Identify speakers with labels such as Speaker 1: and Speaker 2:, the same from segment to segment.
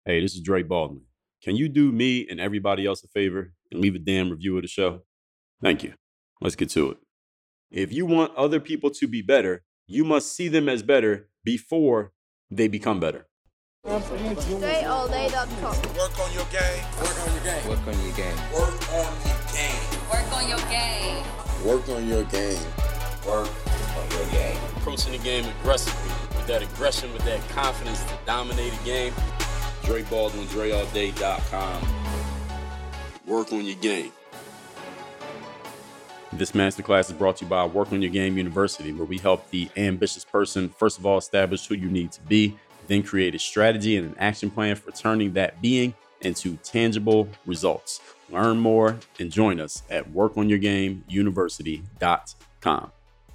Speaker 1: Hey, this is Dre Baldwin. Can you do me and everybody else a favor and leave a damn review of the show? Thank you. Let's get to it. If you want other people to be better, you must see them as better before they become better.
Speaker 2: DreAllDay.com.
Speaker 3: Work on your game.
Speaker 4: Work on your game.
Speaker 5: Work on your game.
Speaker 3: Work on your game.
Speaker 6: Work on your game.
Speaker 4: Work on your game.
Speaker 3: Work on your game.
Speaker 1: Approaching the game aggressively, with that aggression, with that confidence to dominate a game. Dre Baldwin, DreAllDay.com. Work on your game. This masterclass is brought to you by Work on Your Game University, where we help the ambitious person, first of all, establish who you need to be, then create a strategy and an action plan for turning that being into tangible results. Learn more and join us at workonyourgameuniversity.com.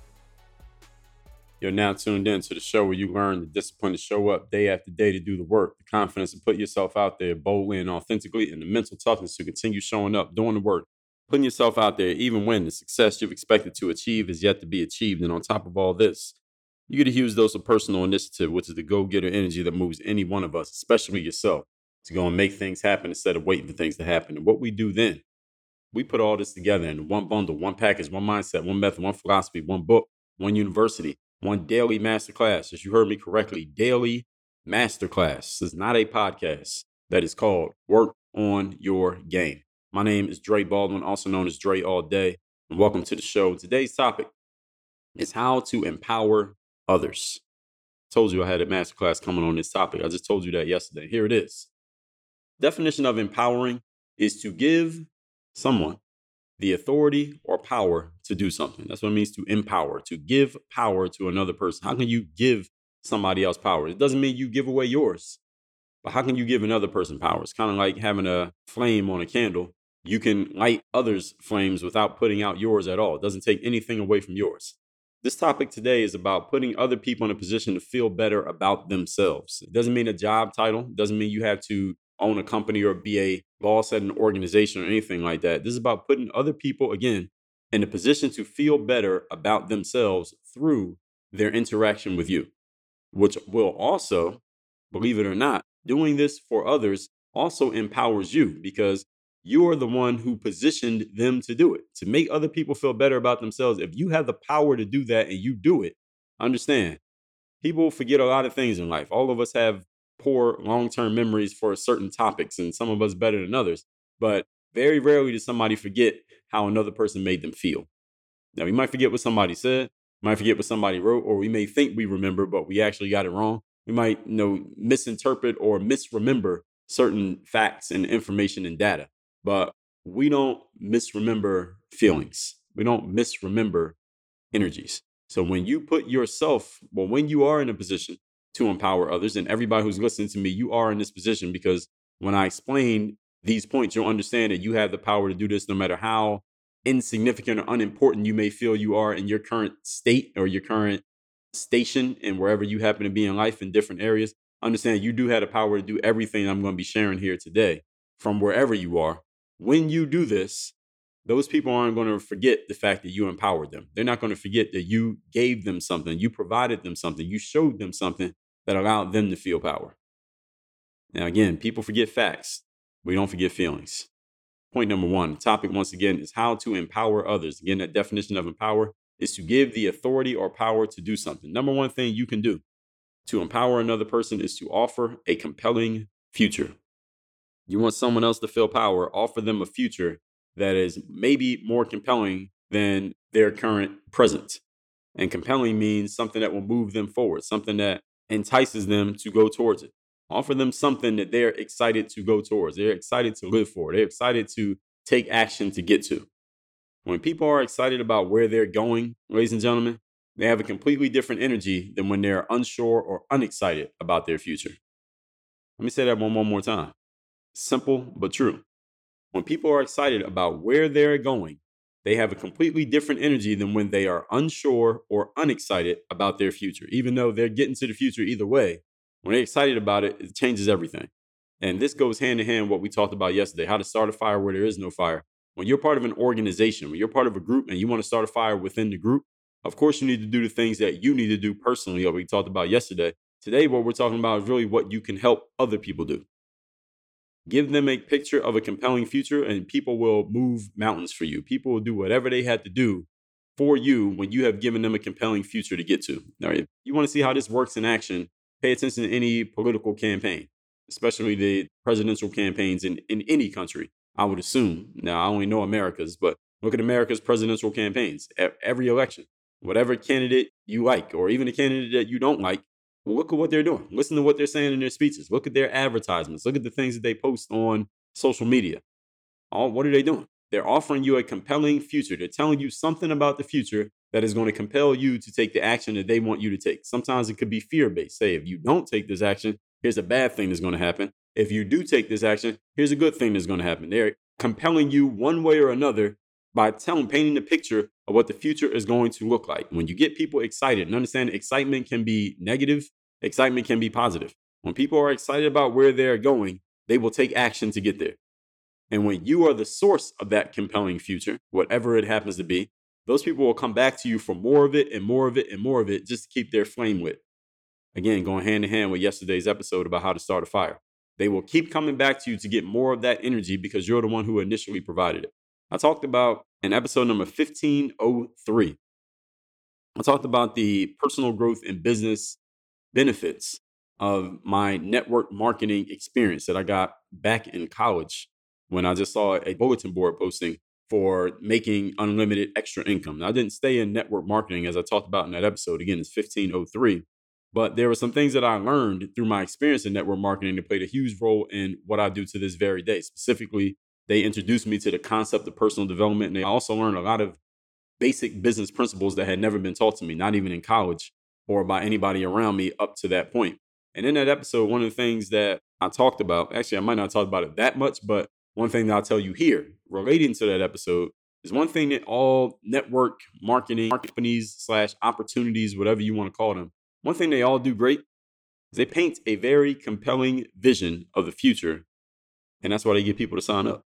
Speaker 1: You're now tuned in to the show where you learn the discipline to show up day after day to do the work, the confidence to put yourself out there boldly and authentically, and the mental toughness to continue showing up, doing the work, putting yourself out there even when the success you've expected to achieve is yet to be achieved. And on top of all this, you get a huge dose of personal initiative, which is the go-getter energy that moves any one of us, especially yourself, to go and make things happen instead of waiting for things to happen. And what we do then, we put all this together in one bundle, one package, one mindset, one method, one philosophy, one book, one university, one daily masterclass. As you heard me correctly, daily masterclass. This is not a podcast. That is called Work on Your Game. My name is Dre Baldwin, also known as Dre All Day, and welcome to the show. Today's topic is how to empower others. I told you I had a masterclass coming on this topic. I just told you that yesterday. Here it is. Definition of empowering is to give someone the authority or power to do something. That's what it means to empower, to give power to another person. How can you give somebody else power? It doesn't mean you give away yours, but how can you give another person power? It's kind of like having a flame on a candle. You can light others' flames without putting out yours at all. It doesn't take anything away from yours. This topic today is about putting other people in a position to feel better about themselves. It doesn't mean a job title. It doesn't mean you have to own a company or be a boss at an organization or anything like that. This is about putting other people, again, in a position to feel better about themselves through their interaction with you, which will also, believe it or not, doing this for others also empowers you because you are the one who positioned them to do it, to make other people feel better about themselves. If you have the power to do that and you do it, understand, people forget a lot of things in life. All of us have poor long-term memories for certain topics, and some of us better than others. But very rarely does somebody forget how another person made them feel. Now, we might forget what somebody said, might forget what somebody wrote, or we may think we remember, but we actually got it wrong. We might, misinterpret or misremember certain facts and information and data, but we don't misremember feelings. We don't misremember energies. So when you put yourself, when you are in a position to empower others, and everybody who's listening to me, you are in this position because when I explain these points, you'll understand that you have the power to do this no matter how insignificant or unimportant you may feel you are in your current state or your current station and wherever you happen to be in life in different areas. Understand you do have the power to do everything I'm going to be sharing here today from wherever you are. When you do this, those people aren't going to forget the fact that you empowered them. They're not going to forget that you gave them something, you provided them something, you showed them something that allowed them to feel power. Now, again, people forget facts. We don't forget feelings. Point number one, the topic once again is how to empower others. Again, that definition of empower is to give the authority or power to do something. Number one thing you can do to empower another person is to offer a compelling future. You want someone else to feel power, offer them a future that is maybe more compelling than their current present. And compelling means something that will move them forward, something that entices them to go towards it. Offer them something that they're excited to go towards. They're excited to live for. They're excited to take action to get to. When people are excited about where they're going, ladies and gentlemen, they have a completely different energy than when they're unsure or unexcited about their future. Let me say that one more time. Simple but true. When people are excited about where they're going, they have a completely different energy than when they are unsure or unexcited about their future. Even though they're getting to the future either way, when they're excited about it, it changes everything. And this goes hand in hand with what we talked about yesterday, how to start a fire where there is no fire. When you're part of an organization, when you're part of a group and you want to start a fire within the group, of course you need to do the things that you need to do personally, like we talked about yesterday. Today, what we're talking about is really what you can help other people do. Give them a picture of a compelling future and people will move mountains for you. People will do whatever they had to do for you when you have given them a compelling future to get to. All right. You want to see how this works in action, pay attention to any political campaign, especially the presidential campaigns in any country, I would assume. Now, I only know America's, but look at America's presidential campaigns. Every election, whatever candidate you like, or even a candidate that you don't like, look at what they're doing. Listen to what they're saying in their speeches. Look at their advertisements. Look at the things that they post on social media. What are they doing? They're offering you a compelling future. They're telling you something about the future that is going to compel you to take the action that they want you to take. Sometimes it could be fear-based. Say, if you don't take this action, here's a bad thing that's going to happen. If you do take this action, here's a good thing that's going to happen. They're compelling you one way or another by painting the picture of what the future is going to look like. When you get people excited, and understand excitement can be negative, excitement can be positive. When people are excited about where they're going, they will take action to get there. And when you are the source of that compelling future, whatever it happens to be, those people will come back to you for more of it and more of it and more of it just to keep their flame lit. Again, going hand in hand with yesterday's episode about how to start a fire. They will keep coming back to you to get more of that energy because you're the one who initially provided it. I talked about in episode number 1503. I talked about the personal growth and business benefits of my network marketing experience that I got back in college when I just saw a bulletin board posting for making unlimited extra income. Now, I didn't stay in network marketing as I talked about in that episode. Again, it's 1503. But there were some things that I learned through my experience in network marketing that played a huge role in what I do to this very day. Specifically, they introduced me to the concept of personal development. And they also learned a lot of basic business principles that had never been taught to me, not even in college or by anybody around me up to that point. And in that episode, one of the things that I talked about, actually, I might not talk about it that much, but one thing that I'll tell you here relating to that episode is one thing that all network marketing companies / opportunities, whatever you want to call them, one thing they all do great is they paint a very compelling vision of the future. And that's why they get people to sign up.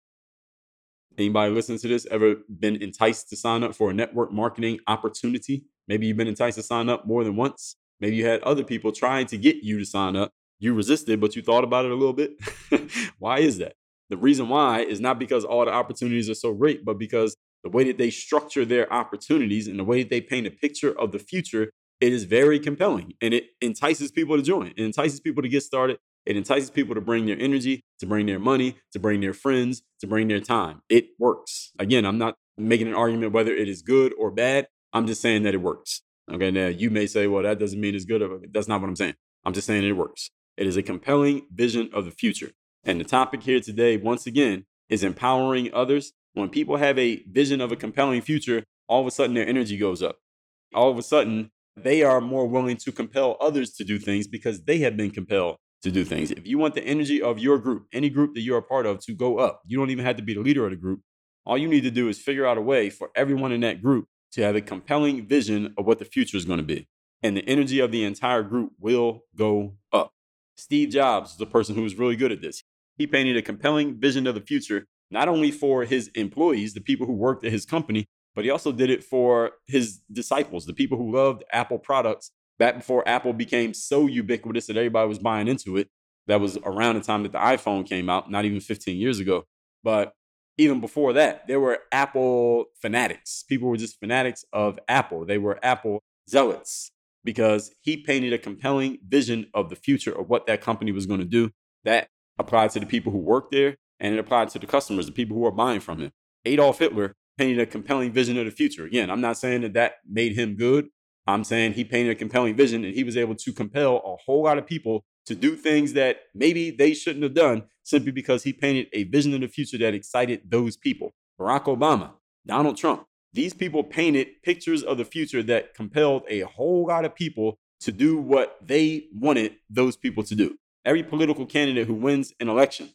Speaker 1: Anybody listening to this ever been enticed to sign up for a network marketing opportunity? Maybe you've been enticed to sign up more than once. Maybe you had other people trying to get you to sign up. You resisted, but you thought about it a little bit. Why is that? The reason why is not because all the opportunities are so great, but because the way that they structure their opportunities and the way that they paint a picture of the future, it is very compelling and it entices people to join. It entices people to get started. It entices people to bring their energy, to bring their money, to bring their friends, to bring their time. It works. Again, I'm not making an argument whether it is good or bad. I'm just saying that it works. Okay, now you may say, well, that doesn't mean it's good. That's not what I'm saying. I'm just saying it works. It is a compelling vision of the future. And the topic here today, once again, is empowering others. When people have a vision of a compelling future, all of a sudden their energy goes up. All of a sudden, they are more willing to compel others to do things because they have been compelled to do things. If you want the energy of your group, any group that you're a part of, to go up, you don't even have to be the leader of the group. All you need to do is figure out a way for everyone in that group to have a compelling vision of what the future is going to be. And the energy of the entire group will go up. Steve Jobs is the person who was really good at this. He painted a compelling vision of the future, not only for his employees, the people who worked at his company, but he also did it for his disciples, the people who loved Apple products back before Apple became so ubiquitous that everybody was buying into it. That was around the time that the iPhone came out, not even 15 years ago. But even before that, there were Apple fanatics. People were just fanatics of Apple. They were Apple zealots because he painted a compelling vision of the future of what that company was going to do. That applied to the people who worked there, and it applied to the customers, the people who are buying from him. Adolf Hitler painted a compelling vision of the future. Again, I'm not saying that made him good. I'm saying he painted a compelling vision and he was able to compel a whole lot of people to do things that maybe they shouldn't have done simply because he painted a vision of the future that excited those people. Barack Obama, Donald Trump, these people painted pictures of the future that compelled a whole lot of people to do what they wanted those people to do. Every political candidate who wins an election,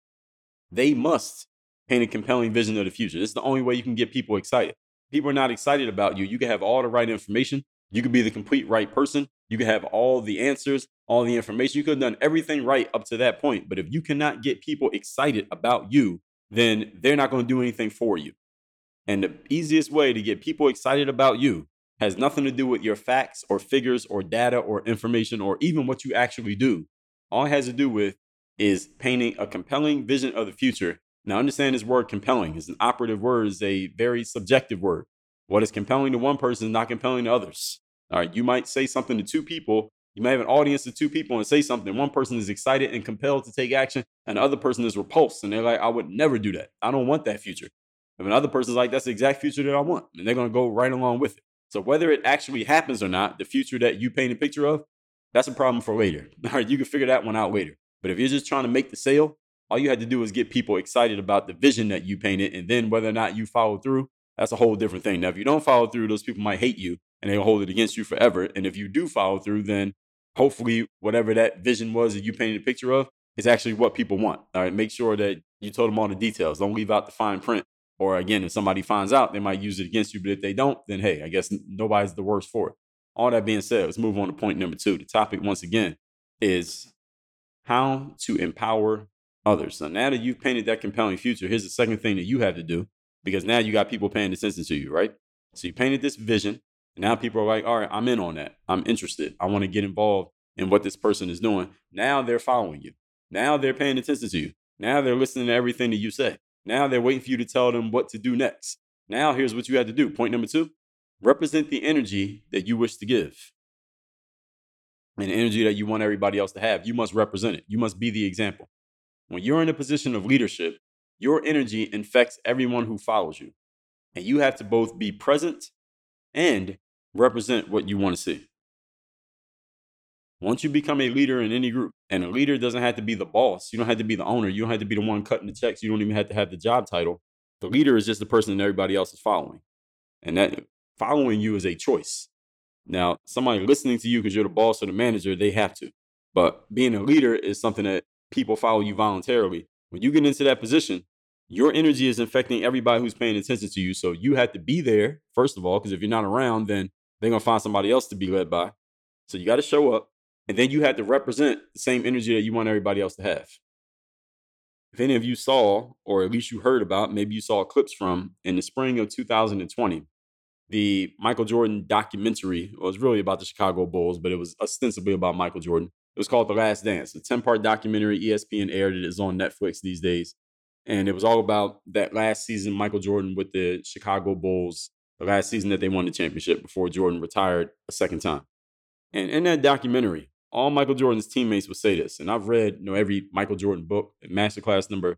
Speaker 1: they must paint a compelling vision of the future. This is the only way you can get people excited. People are not excited about you. You can have all the right information. You could be the complete right person. You could have all the answers, all the information. You could have done everything right up to that point. But if you cannot get people excited about you, then they're not going to do anything for you. And the easiest way to get people excited about you has nothing to do with your facts or figures or data or information or even what you actually do. All it has to do with is painting a compelling vision of the future. Now, understand this word compelling is an operative word, is a very subjective word. What is compelling to one person is not compelling to others. All right, you might say something to two people. You may have an audience of two people and say something. One person is excited and compelled to take action, and the other person is repulsed, and they're like, I would never do that. I don't want that future. And another person's like, that's the exact future that I want, and they're going to go right along with it. So whether it actually happens or not, the future that you paint a picture of, that's a problem for later. All right, you can figure that one out later. But if you're just trying to make the sale, all you had to do is get people excited about the vision that you painted, and then whether or not you follow through, that's a whole different thing. Now, if you don't follow through, those people might hate you, and they'll hold it against you forever. And if you do follow through, then hopefully whatever that vision was that you painted a picture of is actually what people want. All right, make sure that you told them all the details. Don't leave out the fine print. Or again, if somebody finds out, they might use it against you. But if they don't, then hey, I guess nobody's the worse for it. All that being said, let's move on to point number 2. The topic, once again, is how to empower others. So now that you've painted that compelling future, here's the second thing that you have to do, because now you got people paying attention to you, right? So you painted this vision, and now people are like, all right, I'm in on that. I'm interested. I want to get involved in what this person is doing. Now they're following you. Now they're paying attention to you. Now they're listening to everything that you say. Now they're waiting for you to tell them what to do next. Now here's what you have to do. Point number 2, represent the energy that you wish to give. And the energy that you want everybody else to have. You must represent it. You must be the example. When you're in a position of leadership, your energy infects everyone who follows you. And you have to both be present and represent what you want to see. Once you become a leader in any group, and a leader doesn't have to be the boss, you don't have to be the owner, you don't have to be the one cutting the checks, you don't even have to have the job title. The leader is just the person that everybody else is following. And that following you is a choice. Now, somebody listening to you because you're the boss or the manager, they have to. But being a leader is something that people follow you voluntarily. When you get into that position, your energy is infecting everybody who's paying attention to you. So you have to be there, first of all, because if you're not around, then they're going to find somebody else to be led by. So you got to show up. And then you have to represent the same energy that you want everybody else to have. If any of you saw, or at least you heard about, maybe you saw clips from, in the spring of 2020, the Michael Jordan documentary was really about the Chicago Bulls, but it was ostensibly about Michael Jordan. It was called The Last Dance, a 10-part documentary. ESPN aired it. It's on Netflix these days. And it was all about that last season, Michael Jordan with the Chicago Bulls, the last season that they won the championship before Jordan retired a second time. And in that documentary, all Michael Jordan's teammates would say this. And I've read every Michael Jordan book, Masterclass number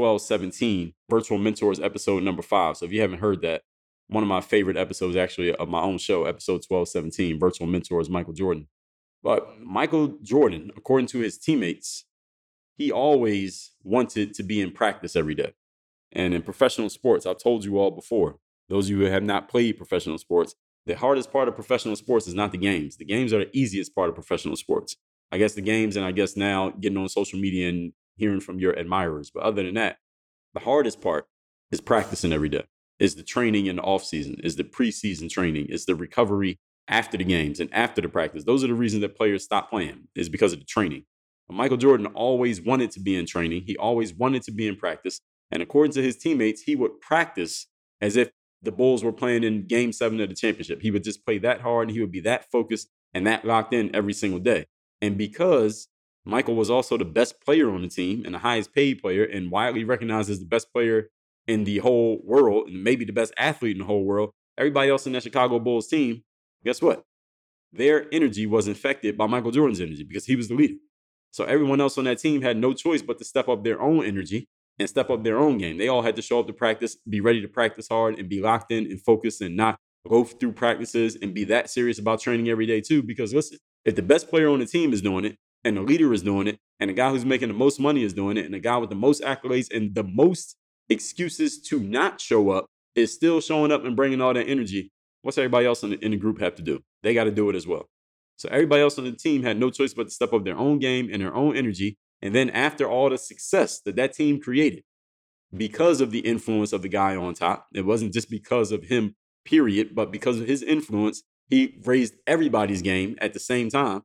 Speaker 1: 1217, Virtual Mentors episode number 5. So if you haven't heard that, one of my favorite episodes actually of my own show, episode 1217, Virtual Mentors, Michael Jordan. But Michael Jordan, according to his teammates, he always wanted to be in practice every day. And in professional sports, I've told you all before, those of you who have not played professional sports, the hardest part of professional sports is not the games. The games are the easiest part of professional sports. I guess the games, and I guess now getting on social media and hearing from your admirers. But other than that, the hardest part is practicing every day. Is the training in the off season, is the preseason training, is the recovery after the games and after the practice. Those are the reasons that players stop playing, is because of the training. But Michael Jordan always wanted to be in training. He always wanted to be in practice. And according to his teammates, he would practice as if the Bulls were playing in Game 7 of the championship. He would just play that hard, and he would be that focused and that locked in every single day. And because Michael was also the best player on the team and the highest paid player and widely recognized as the best player in the whole world, and maybe the best athlete in the whole world, everybody else in that Chicago Bulls team, guess what? Their energy was infected by Michael Jordan's energy because he was the leader. So everyone else on that team had no choice but to step up their own energy and step up their own game. They all had to show up to practice, be ready to practice hard, and be locked in and focused and not go through practices and be that serious about training every day too. Because listen, if the best player on the team is doing it, and the leader is doing it, and the guy who's making the most money is doing it, and the guy with the most accolades and the most excuses to not show up is still showing up and bringing all that energy, what's everybody else in the group have to do? They got to do it as well. So everybody else on the team had no choice but to step up their own game and their own energy. And then after all the success that team created, because of the influence of the guy on top, it wasn't just because of him, period, but because of his influence, he raised everybody's game at the same time.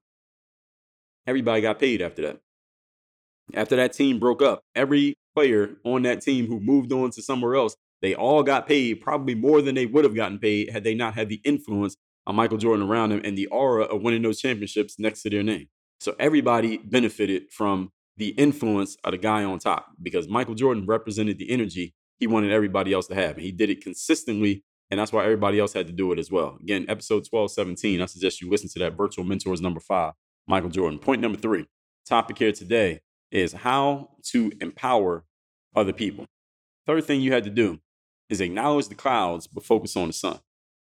Speaker 1: Everybody got paid after that. After that team broke up, every player on that team who moved on to somewhere else, they all got paid probably more than they would have gotten paid had they not had the influence of Michael Jordan around them and the aura of winning those championships next to their name. So everybody benefited from the influence of the guy on top, because Michael Jordan represented the energy he wanted everybody else to have. And he did it consistently, and that's why everybody else had to do it as well. Again, episode 1217, I suggest you listen to that. Virtual Mentors number 5, Michael Jordan. Point number 3, topic here today is how to empower other people. Third thing you had to do is acknowledge the clouds, but focus on the sun.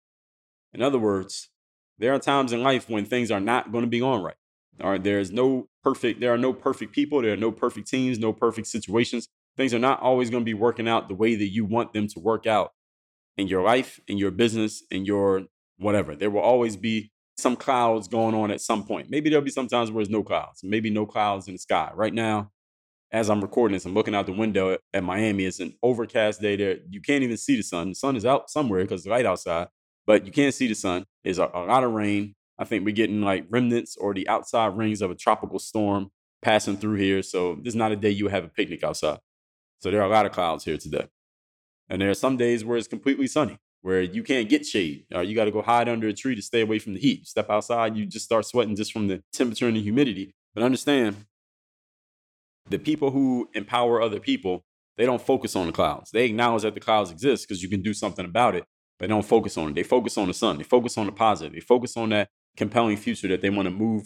Speaker 1: In other words, there are times in life when things are not going to be going right. All right, there are no perfect people. There are no perfect teams, no perfect situations. Things are not always going to be working out the way that you want them to work out in your life, in your business, in your whatever. There will always be some clouds going on at some point. Maybe there'll be some times where there's no clouds, maybe no clouds in the sky. Right now, as I'm recording this, I'm looking out the window at Miami. It's an overcast day there. You can't even see the sun. The sun is out somewhere because it's light outside, but you can't see the sun. There's a lot of rain. I think we're getting like remnants or the outside rings of a tropical storm passing through here. So this is not a day you have a picnic outside. So there are a lot of clouds here today. And there are some days where it's completely sunny, where you can't get shade. You got to go hide under a tree to stay away from the heat. You step outside, you just start sweating just from the temperature and the humidity. But understand, the people who empower other people, they don't focus on the clouds. They acknowledge that the clouds exist because you can do something about it, but they don't focus on it. They focus on the sun. They focus on the positive. They focus on that compelling future that they want to move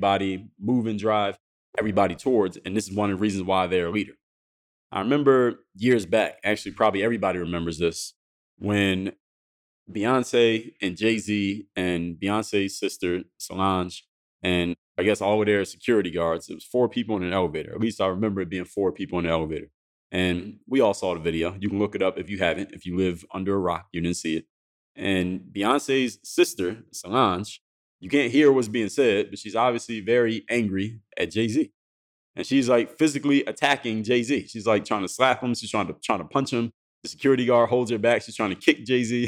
Speaker 1: and drive everybody towards. And this is one of the reasons why they're a leader. I remember years back, actually probably everybody remembers this, when Beyonce and Jay-Z and Beyonce's sister Solange and I guess all of their security guards, it was 4 people in an elevator. At least I remember it being 4 people in the elevator. And we all saw the video. You can look it up if you haven't. If you live under a rock, you didn't see it. And Beyonce's sister, Solange, you can't hear what's being said, but she's obviously very angry at Jay-Z. And she's like physically attacking Jay-Z. She's like trying to slap him. She's trying to punch him. The security guard holds her back. She's trying to kick Jay-Z.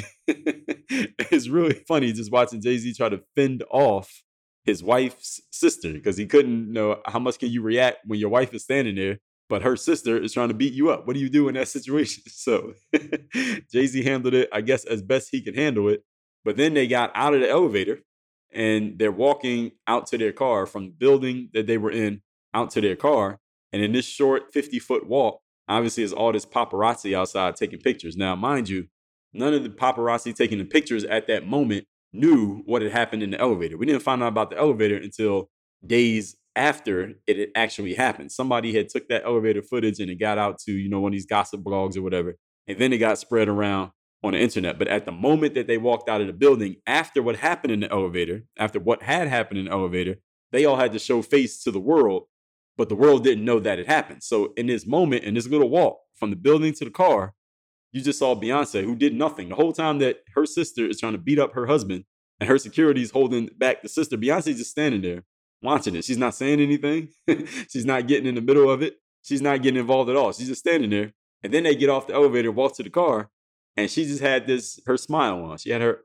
Speaker 1: It's really funny just watching Jay-Z try to fend off his wife's sister, because he couldn't know how much can you react when your wife is standing there, but her sister is trying to beat you up. What do you do in that situation? So Jay-Z handled it, I guess, as best he could handle it. But then they got out of the elevator and they're walking out to their car from the building that they were in out to their car. And in this short 50-foot walk, obviously, there's all this paparazzi outside taking pictures. Now, mind you, none of the paparazzi taking the pictures at that moment knew what had happened in the elevator. We didn't find out about the elevator until days after it had actually happened. Somebody had took that elevator footage and it got out to, one of these gossip blogs or whatever. And then it got spread around on the internet. But at the moment that they walked out of the building, after what happened in the elevator, after what had happened in the elevator, they all had to show face to the world, but the world didn't know that it happened. So in this moment, in this little walk from the building to the car, you just saw Beyonce, who did nothing. The whole time that her sister is trying to beat up her husband and her security is holding back the sister, Beyonce's just standing there watching it. She's not saying anything. She's not getting in the middle of it. She's not getting involved at all. She's just standing there. And then they get off the elevator, walk to the car, and she just had her smile on. She had her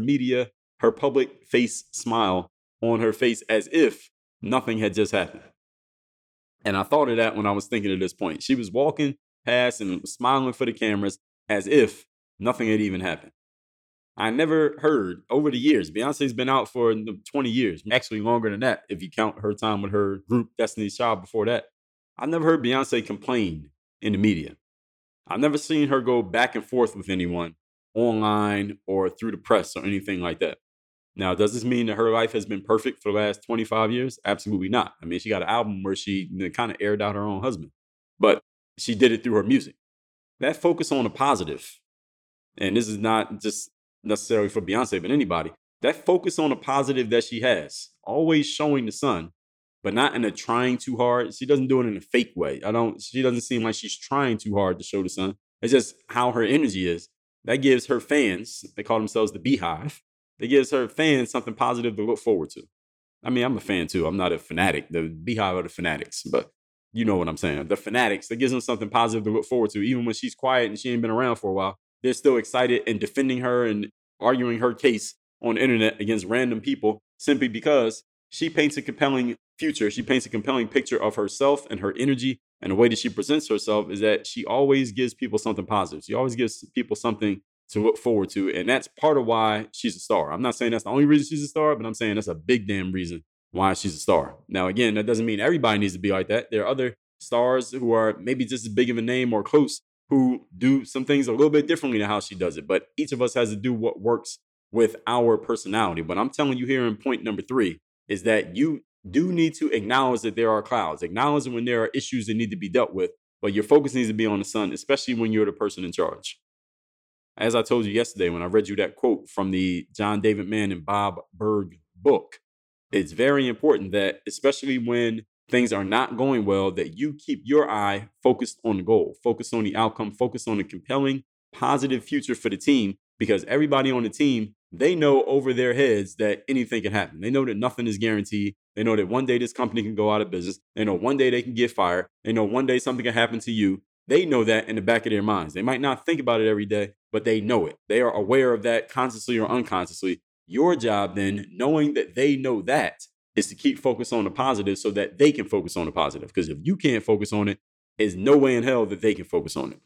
Speaker 1: public face smile on her face as if nothing had just happened. And I thought of that when I was thinking at this point. She was walking past and smiling for the cameras as if nothing had even happened. I never heard over the years, Beyonce's been out for 20 years, actually longer than that if you count her time with her group Destiny's Child before that. I've never heard Beyonce complain in the media. I've never seen her go back and forth with anyone online or through the press or anything like that. Now, does this mean that her life has been perfect for the last 25 years? Absolutely not. I mean, she got an album where she kind of aired out her own husband, but she did it through her music. That focus on the positive, and this is not just necessarily for Beyonce, but anybody, that focus on the positive that she has, always showing the sun, but not in a trying too hard. She doesn't do it in a fake way. She doesn't seem like she's trying too hard to show the sun. It's just how her energy is. That gives her fans, they call themselves the Beehive, that gives her fans something positive to look forward to. I mean, I'm a fan too. I'm not a fanatic. The Beehive are the fanatics, but you know what I'm saying. The fanatics, that gives them something positive to look forward to. Even when she's quiet and she ain't been around for a while, they're still excited and defending her and arguing her case on the internet against random people simply because she paints a compelling future. She paints a compelling picture of herself and her energy, and the way that she presents herself is that she always gives people something positive. She always gives people something to look forward to, and that's part of why she's a star. I'm not saying that's the only reason she's a star, but I'm saying that's a big damn reason why she's a star. Now, again, that doesn't mean everybody needs to be like that. There are other stars who are maybe just as big of a name or close who do some things a little bit differently than how she does it. But each of us has to do what works with our personality. But I'm telling you here in point number 3 is that you do need to acknowledge that there are clouds, acknowledge when there are issues that need to be dealt with, but your focus needs to be on the sun, especially when you're the person in charge. As I told you yesterday, when I read you that quote from the John David Mann and Bob Berg book, it's very important that, especially when things are not going well, that you keep your eye focused on the goal, focus on the outcome, focus on the compelling, positive future for the team, because everybody on the team, they know over their heads that anything can happen. They know that nothing is guaranteed. They know that one day this company can go out of business. They know one day they can get fired. They know one day something can happen to you. They know that in the back of their minds. They might not think about it every day, but they know it. They are aware of that consciously or unconsciously. Your job then, knowing that they know that, is to keep focused on the positive so that they can focus on the positive. Because if you can't focus on it, there's no way in hell that they can focus on it.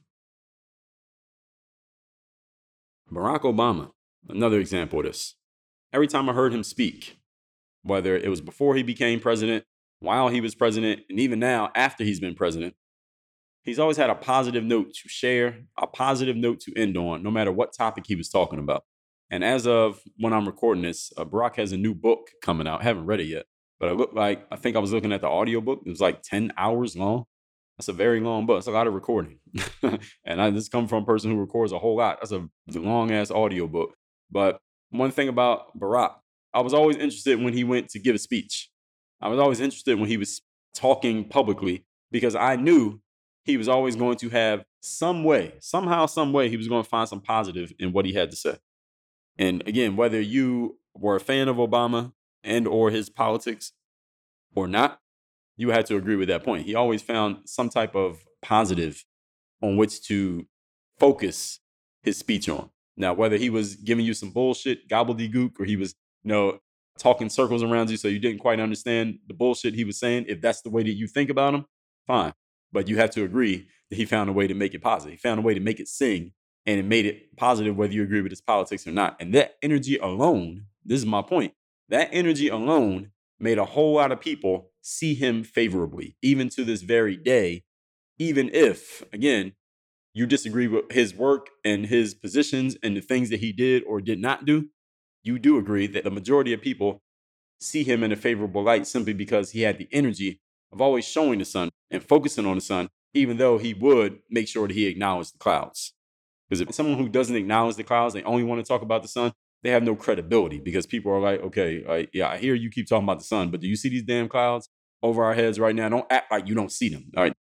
Speaker 1: Barack Obama, another example of this. Every time I heard him speak, whether it was before he became president, while he was president, and even now after he's been president, he's always had a positive note to share, a positive note to end on, no matter what topic he was talking about. And as of when I'm recording this, Barack has a new book coming out. I haven't read it yet, but I think I was looking at the audiobook. It was like 10 hours long. That's a very long book. It's a lot of recording. And this comes from a person who records a whole lot. That's a long ass audiobook. But one thing about Barack, I was always interested when he went to give a speech. I was always interested when he was talking publicly, because I knew he was always going to have some way, somehow, some way, he was going to find some positive in what he had to say. And again, whether you were a fan of Obama and or his politics or not, you had to agree with that point. He always found some type of positive on which to focus his speech on. Now, whether he was giving you some bullshit, gobbledygook, or he was, talking circles around you so you didn't quite understand the bullshit he was saying, if that's the way that you think about him, fine. But you have to agree that he found a way to make it positive. He found a way to make it sing, and it made it positive whether you agree with his politics or not. And that energy alone, this is my point, that energy alone made a whole lot of people see him favorably, even to this very day, even if, again, you disagree with his work and his positions and the things that he did or did not do. You do agree that the majority of people see him in a favorable light simply because he had the energy of always showing the sun and focusing on the sun, even though he would make sure that he acknowledged the clouds. Because if someone who doesn't acknowledge the clouds, they only want to talk about the sun, they have no credibility, because people are like, okay, yeah, I hear you keep talking about the sun, but do you see these damn clouds over our heads right now? Don't act like you don't see them. All right.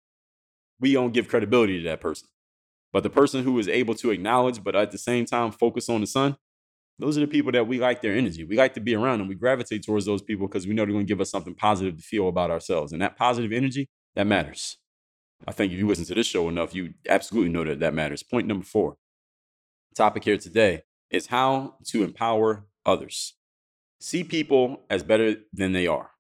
Speaker 1: We don't give credibility to that person. But the person who is able to acknowledge, but at the same time focus on the sun, those are the people that we like their energy. We like to be around them. We gravitate towards those people because we know they're going to give us something positive to feel about ourselves. And that positive energy, that matters. I think if you listen to this show enough, you absolutely know that matters. Point number 4. Topic here today is how to empower others. See people as better than they are.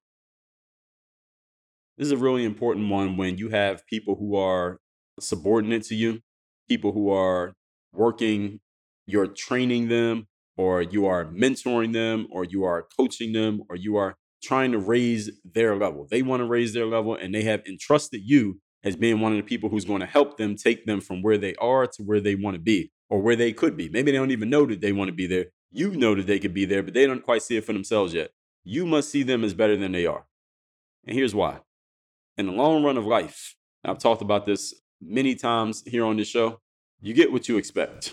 Speaker 1: This is a really important one when you have people who are subordinate to you, people who are working, you're training them, or you are mentoring them, or you are coaching them, or you are trying to raise their level. They want to raise their level, and they have entrusted you as being one of the people who's going to help them take them from where they are to where they want to be, or where they could be. Maybe they don't even know that they want to be there. You know that they could be there, but they don't quite see it for themselves yet. You must see them as better than they are. And here's why. In the long run of life, I've talked about this many times here on this show, you get what you expect.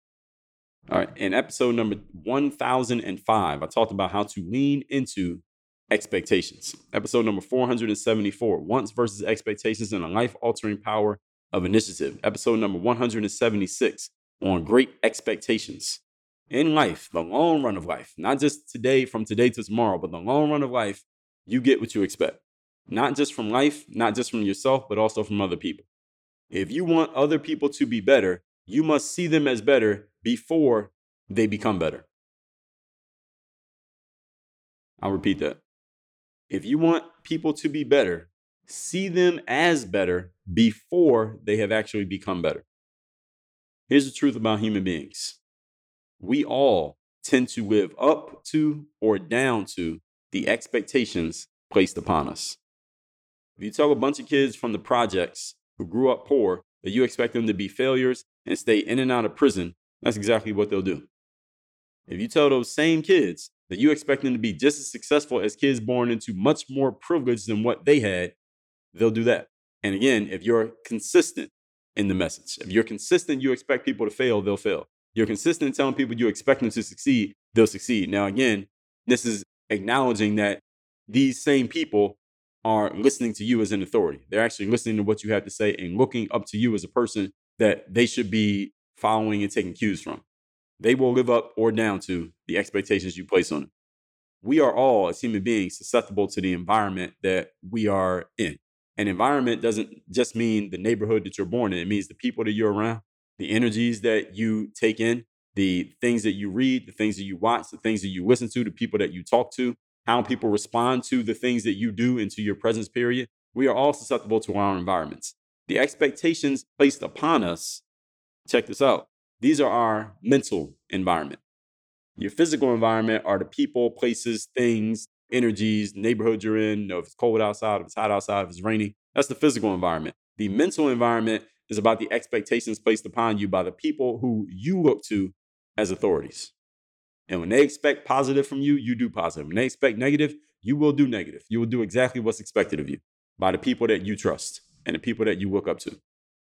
Speaker 1: All right. In episode number 1005, I talked about how to lean into expectations. Episode number 474, wants versus expectations and the life-altering power of initiative. Episode number 176, on great expectations. In life, the long run of life, not just today, from today to tomorrow, but the long run of life, you get what you expect. Not just from life, not just from yourself, but also from other people. If you want other people to be better, you must see them as better before they become better. I'll repeat that. If you want people to be better, see them as better before they have actually become better. Here's the truth about human beings. We all tend to live up to or down to the expectations placed upon us. If you tell a bunch of kids from the projects who grew up poor that you expect them to be failures and stay in and out of prison, that's exactly what they'll do. If you tell those same kids that you expect them to be just as successful as kids born into much more privilege than what they had, they'll do that. And again, if you're consistent in the message, if you're consistent, you expect people to fail, they'll fail. You're consistent in telling people you expect them to succeed, they'll succeed. Now, again, this is acknowledging that these same people are listening to you as an authority. They're actually listening to what you have to say and looking up to you as a person that they should be following and taking cues from. They will live up or down to the expectations you place on them. We are all, as human beings, susceptible to the environment that we are in. An environment doesn't just mean the neighborhood that you're born in. It means the people that you're around, the energies that you take in, the things that you read, the things that you watch, the things that you listen to, the people that you talk to, how people respond to the things that you do into your presence period. We are all susceptible to our environments. The expectations placed upon us, check this out, these are our mental environment. Your physical environment are the people, places, things, energies, neighborhood you're in, if it's cold outside, if it's hot outside, if it's raining. That's the physical environment. The mental environment is about the expectations placed upon you by the people who you look to as authorities. And when they expect positive from you, you do positive. When they expect negative, you will do negative. You will do exactly what's expected of you by the people that you trust and the people that you look up to.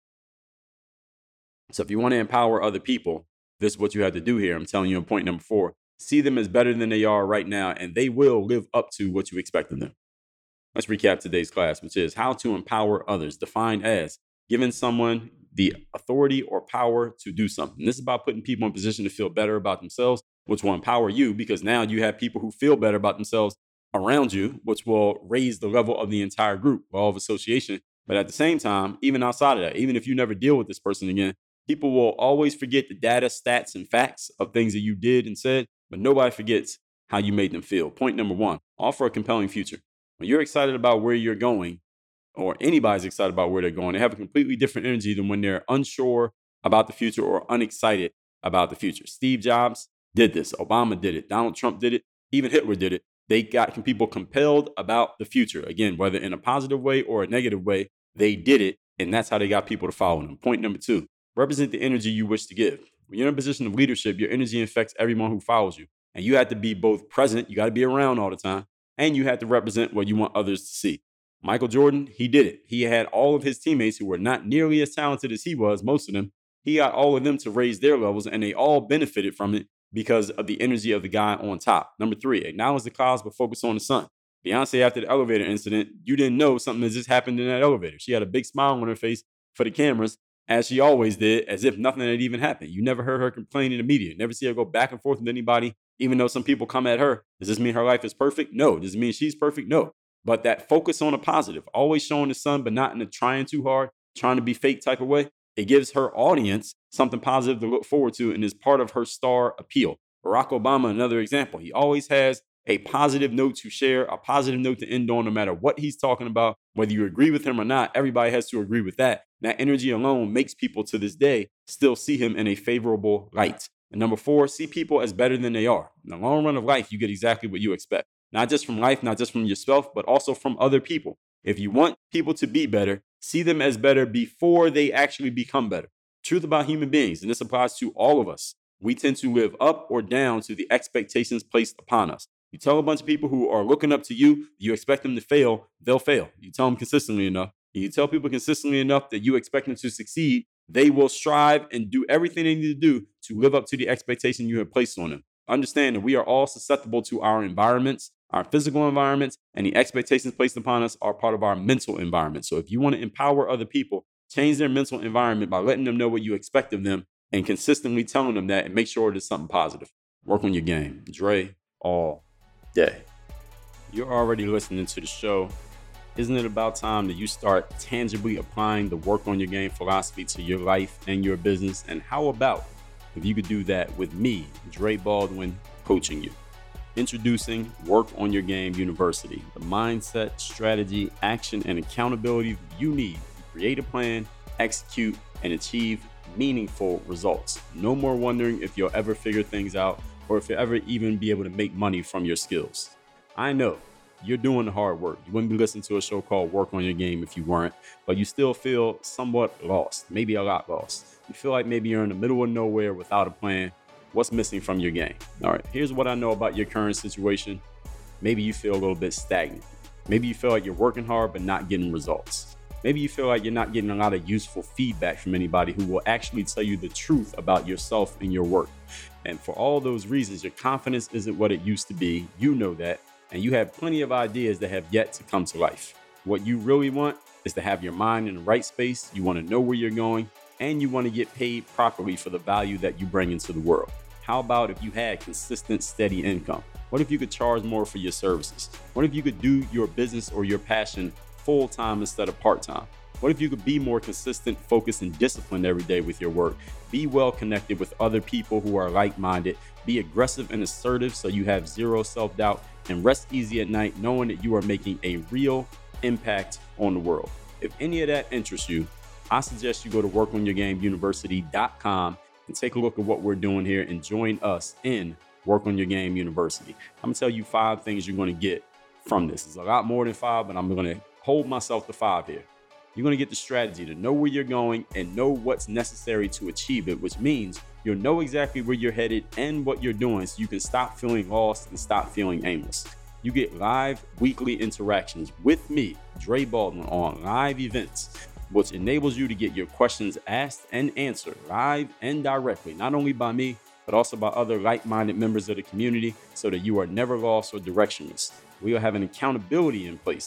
Speaker 1: So if you want to empower other people, this is what you have to do here. I'm telling you in point number 4. See them as better than they are right now, and they will live up to what you expect of them. Let's recap today's class, which is how to empower others, defined as giving someone the authority or power to do something. This is about putting people in position to feel better about themselves, which will empower you because now you have people who feel better about themselves around you, which will raise the level of the entire group, law of association. But at the same time, even outside of that, even if you never deal with this person again, people will always forget the data, stats, and facts of things that you did and said, but nobody forgets how you made them feel. Point number 1, offer a compelling future. When you're excited about where you're going, or anybody's excited about where they're going, they have a completely different energy than when they're unsure about the future or unexcited about the future. Steve Jobs did this. Obama did it. Donald Trump did it. Even Hitler did it. They got people compelled about the future. Again, whether in a positive way or a negative way, they did it. And that's how they got people to follow them. Point number 2, represent the energy you wish to give. When you're in a position of leadership, your energy affects everyone who follows you. And you have to be both present, you got to be around all the time, and you have to represent what you want others to see. Michael Jordan, he did it. He had all of his teammates who were not nearly as talented as he was, most of them. He got all of them to raise their levels, and they all benefited from it because of the energy of the guy on top. Number 3, acknowledge the clouds, but focus on the sun. Beyonce, after the elevator incident, you didn't know something that just happened in that elevator. She had a big smile on her face for the cameras, as she always did, as if nothing had even happened. You never heard her complain in the media. Never see her go back and forth with anybody, even though some people come at her. Does this mean her life is perfect? No. Does it mean she's perfect? No. But that focus on a positive, always showing the sun, but not in a trying too hard, trying to be fake type of way, it gives her audience something positive to look forward to and is part of her star appeal. Barack Obama, another example. He always has a positive note to share, a positive note to end on, no matter what he's talking about. Whether you agree with him or not, everybody has to agree with that. That energy alone makes people to this day still see him in a favorable light. And number 4, see people as better than they are. In the long run of life, you get exactly what you expect. Not just from life, not just from yourself, but also from other people. If you want people to be better, see them as better before they actually become better. Truth about human beings, and this applies to all of us. We tend to live up or down to the expectations placed upon us. You tell a bunch of people who are looking up to you, you expect them to fail, they'll fail. You tell them consistently enough. You tell people consistently enough that you expect them to succeed, they will strive and do everything they need to do to live up to the expectation you have placed on them. Understand that we are all susceptible to our environments, our physical environments, and the expectations placed upon us are part of our mental environment. So if you want to empower other people, change their mental environment by letting them know what you expect of them and consistently telling them that, and make sure it is something positive. Work on your game. Dre all day. You're already listening to the show. Isn't it about time that you start tangibly applying the work on your game philosophy to your life and your business? And how about if you could do that with me, Dre Baldwin, coaching you? Introducing Work on Your Game University, the mindset, strategy, action, and accountability you need to create a plan, execute, and achieve meaningful results. No more wondering if you'll ever figure things out or if you'll ever even be able to make money from your skills. I know you're doing the hard work. You wouldn't be listening to a show called Work on Your Game if you weren't, but you still feel somewhat lost, maybe a lot lost. You feel like maybe you're in the middle of nowhere without a plan. What's missing from your game? All right, here's what I know about your current situation. Maybe you feel a little bit stagnant. Maybe you feel like you're working hard but not getting results. Maybe you feel like you're not getting a lot of useful feedback from anybody who will actually tell you the truth about yourself and your work. And for all those reasons, your confidence isn't what it used to be. You know that. And you have plenty of ideas that have yet to come to life. What you really want is to have your mind in the right space. You want to know where you're going, and you want to get paid properly for the value that you bring into the world. How about if you had consistent, steady income? What if you could charge more for your services? What if you could do your business or your passion full-time instead of part-time? What if you could be more consistent, focused, and disciplined every day with your work? Be well connected with other people who are like-minded. Be aggressive and assertive so you have zero self-doubt, and rest easy at night knowing that you are making a real impact on the world. If any of that interests you, I suggest you go to workonyourgameuniversity.com and take a look at what we're doing here and join us in Work on Your Game University. I'm gonna tell you 5 things you're gonna get from this. It's a lot more than 5, but I'm gonna hold myself to 5 here. You're gonna get the strategy to know where you're going and know what's necessary to achieve it, which means you'll know exactly where you're headed and what you're doing so you can stop feeling lost and stop feeling aimless. You get live weekly interactions with me, Dre Baldwin, on live events, which enables you to get your questions asked and answered live and directly, not only by me, but also by other like-minded members of the community so that you are never lost or directionless. We will have an accountability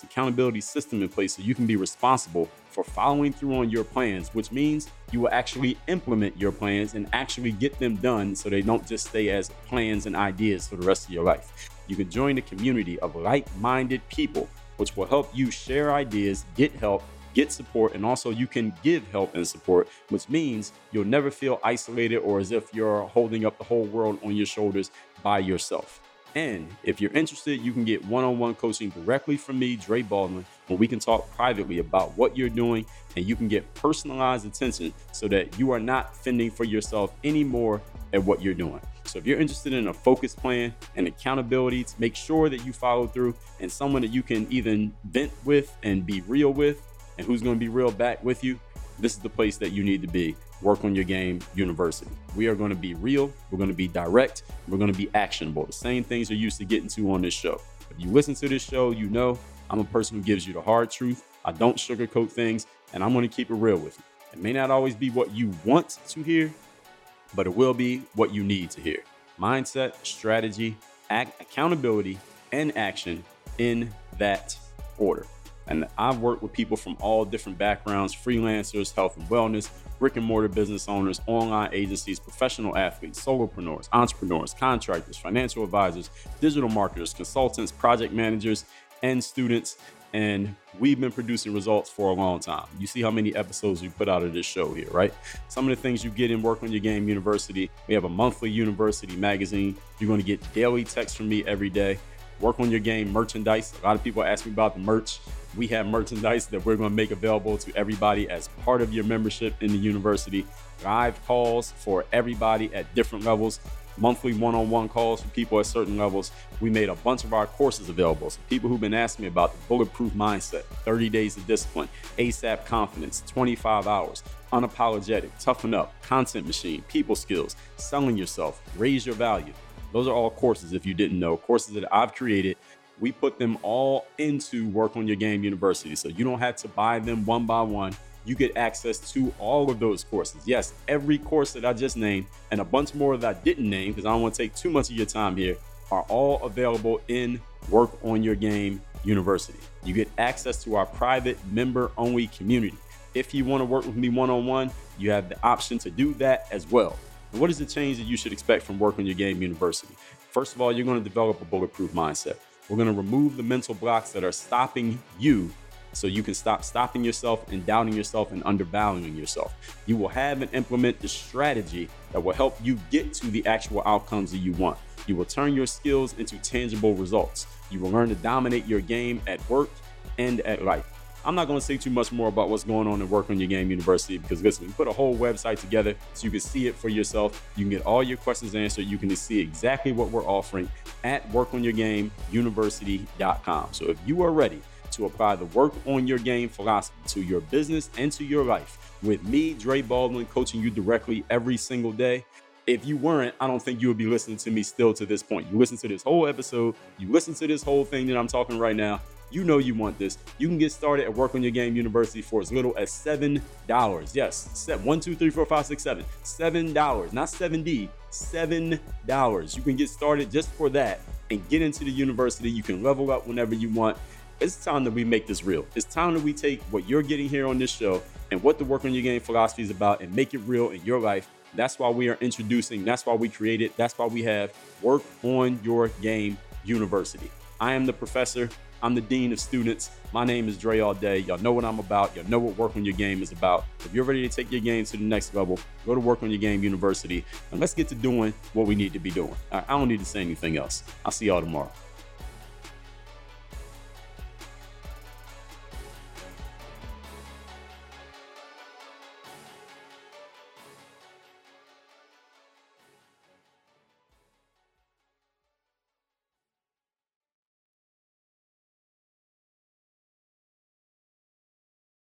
Speaker 1: system in place so you can be responsible for following through on your plans, which means you will actually implement your plans and actually get them done so they don't just stay as plans and ideas for the rest of your life. You can join a community of like-minded people, which will help you share ideas, get help, get support, and also you can give help and support, which means you'll never feel isolated or as if you're holding up the whole world on your shoulders by yourself. And if you're interested, you can get one-on-one coaching directly from me, Dre Baldwin, where we can talk privately about what you're doing and you can get personalized attention so that you are not fending for yourself anymore at what you're doing. So if you're interested in a focused plan and accountability to make sure that you follow through and someone that you can even vent with and be real with and who's going to be real back with you, this is the place that you need to be. Work on Your Game University. We are going to be real. We're going to be direct. We're going to be actionable. The same things you're used to getting to on this show. If you listen to this show, you know I'm a person who gives you the hard truth. I don't sugarcoat things, and I'm going to keep it real with you. It may not always be what you want to hear, but it will be what you need to hear. Mindset, strategy, accountability, and action in that order. And I've worked with people from all different backgrounds, freelancers, health and wellness, brick and mortar business owners, online agencies, professional athletes, solopreneurs, entrepreneurs, contractors, financial advisors, digital marketers, consultants, project managers, and students. And we've been producing results for a long time. You see how many episodes we put out of this show here, right? Some of the things you get in Work on Your Game University. We have a monthly university magazine. You're going to get daily texts from me every day. Work on Your Game merchandise. A lot of people ask me about the merch. We have merchandise that we're going to make available to everybody as part of your membership in the university. Live calls for everybody at different levels. Monthly one-on-one calls for people at certain levels. We made a bunch of our courses available. So people who've been asking me about the Bulletproof Mindset, 30 Days of Discipline, ASAP Confidence, 25 Hours, Unapologetic, Toughen Up, Content Machine, People Skills, Selling Yourself, Raise Your Value. Those are all courses, if you didn't know, courses that I've created. We put them all into Work on Your Game University. So you don't have to buy them one by one. You get access to all of those courses. Yes, every course that I just named and a bunch more that I didn't name because I don't want to take too much of your time here are all available in Work on Your Game University. You get access to our private member-only community. If you want to work with me one-on-one, you have the option to do that as well. And what is the change that you should expect from Work on Your Game University? First of all, you're going to develop a bulletproof mindset. We're going to remove the mental blocks that are stopping you so you can stop stopping yourself and doubting yourself and undervaluing yourself. You will have and implement the strategy that will help you get to the actual outcomes that you want. You will turn your skills into tangible results. You will learn to dominate your game at work and at life. I'm not going to say too much more about what's going on at Work on Your Game University because, listen, we put a whole website together so you can see it for yourself. You can get all your questions answered. You can see exactly what we're offering at workonyourgameuniversity.com. So if you are ready to apply the Work on Your Game philosophy to your business and to your life, with me, Dre Baldwin, coaching you directly every single day. If you weren't, I don't think you would be listening to me still to this point. You listen to this whole episode, you listen to this whole thing that I'm talking right now, you know you want this. You can get started at Work on Your Game University for as little as $7. Yes, $1, $2, $3, $4, $5, $6, $7. $7, not $7D, $7. You can get started just for that and get into the university. You can level up whenever you want. It's time that we make this real. It's time that we take what you're getting here on this show and what the Work on Your Game philosophy is about and make it real in your life. That's why we are introducing, that's why we created, that's why we have Work on Your Game University. I am the professor. I'm the dean of students. My name is Dre All Day. Y'all know what I'm about. Y'all know what Work on Your Game is about. If you're ready to take your game to the next level, go to Work on Your Game University and let's get to doing what we need to be doing. I don't need to say anything else. I'll see y'all tomorrow.